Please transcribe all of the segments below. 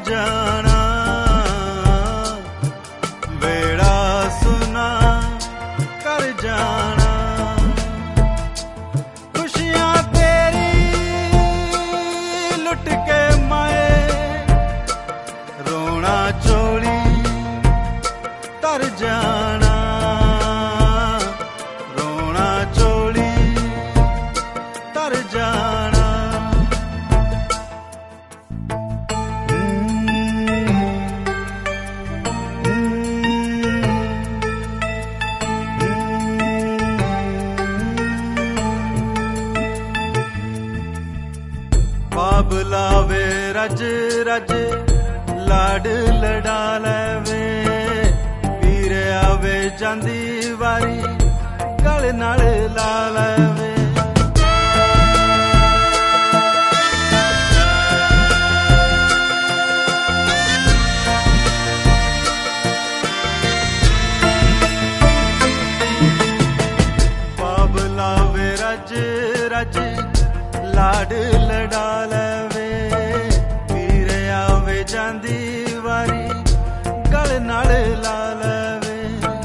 जाना बेड़ा सुना कर जाना खुशियां तेरी लुट के माए रोना चोली तर जाना रोना चोली तर जाना बाबलावे रज रज लाड लड़ा लवे पीर आवे जांदी वारी गल नाल ला लवे बाबलावे रज रज लाड लड़ा लवे पीर आवे जांदी वारी गल नाल ला लवे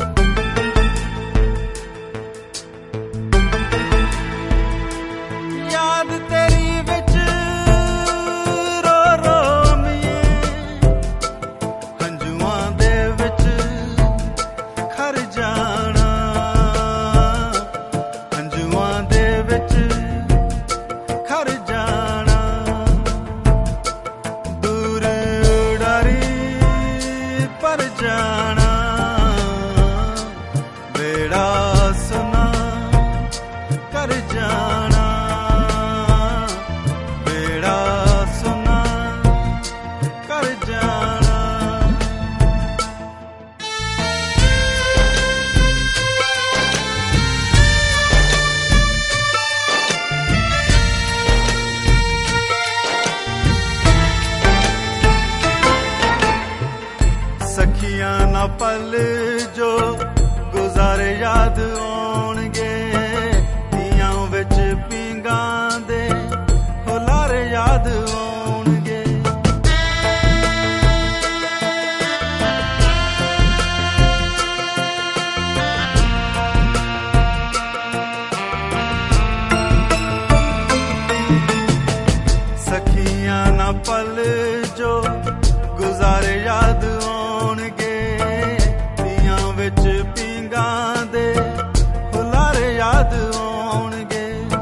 याद तेरी विच रो रो मिए हंजुआं दे विच खर जाना हंजुआं दे विच खर जाना दूर उड़ारी पर जाना बेड़ा सुना कर जाना बेड़ा सुना कर जाना सखियां ना पल जो गुजारे याद आउणगे दियां विच पींगां दे हुलारे याद आउणगे सखियां ना पल जो गुजारे याद आउणगे दियां विच पींगां दे हुलारे याद आउणगे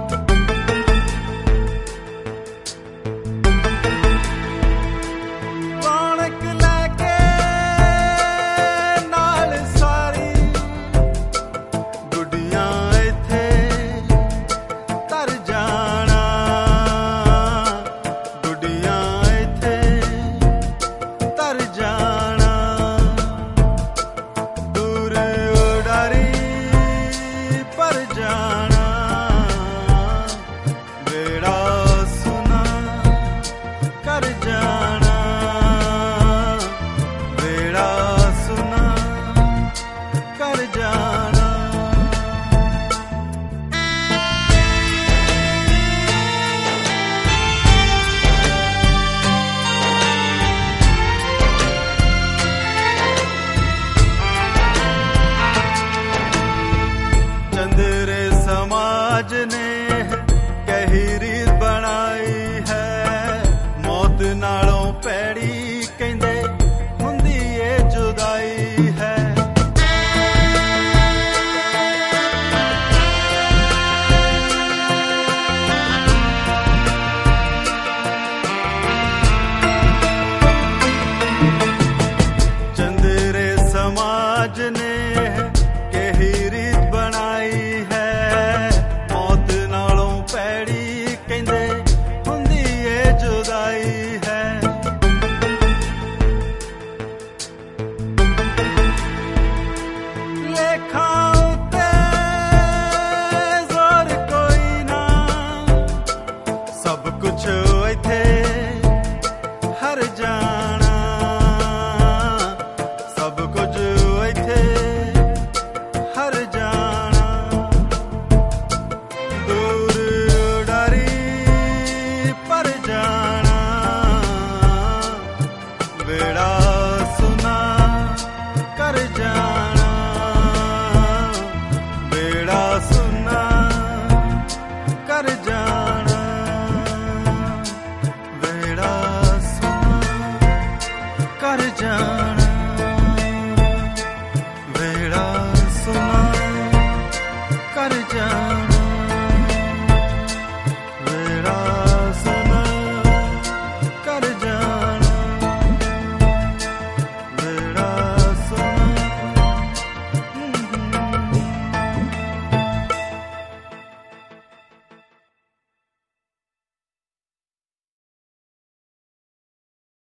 रौनक लैके नाल सारी गुड्डियां इत्थे तर जाना गुड्डियां इत्थे तर जाना दूर उड़ारी पर जाना बेड़ा सुना कर जाना बेड़ा सुना कर जाना चंद्रे समाज ने कही रीत बनाई है मौत नालों पैड़ी कहंदे हुंदी ए जुदाई है चंद्रे समाज ने कही रीत बनाई है मौत नालों पैड़ी कहंदे हुंदी ए जुदाई है लेखां उत्ते जोर कोई ना सब कुछ इत्थे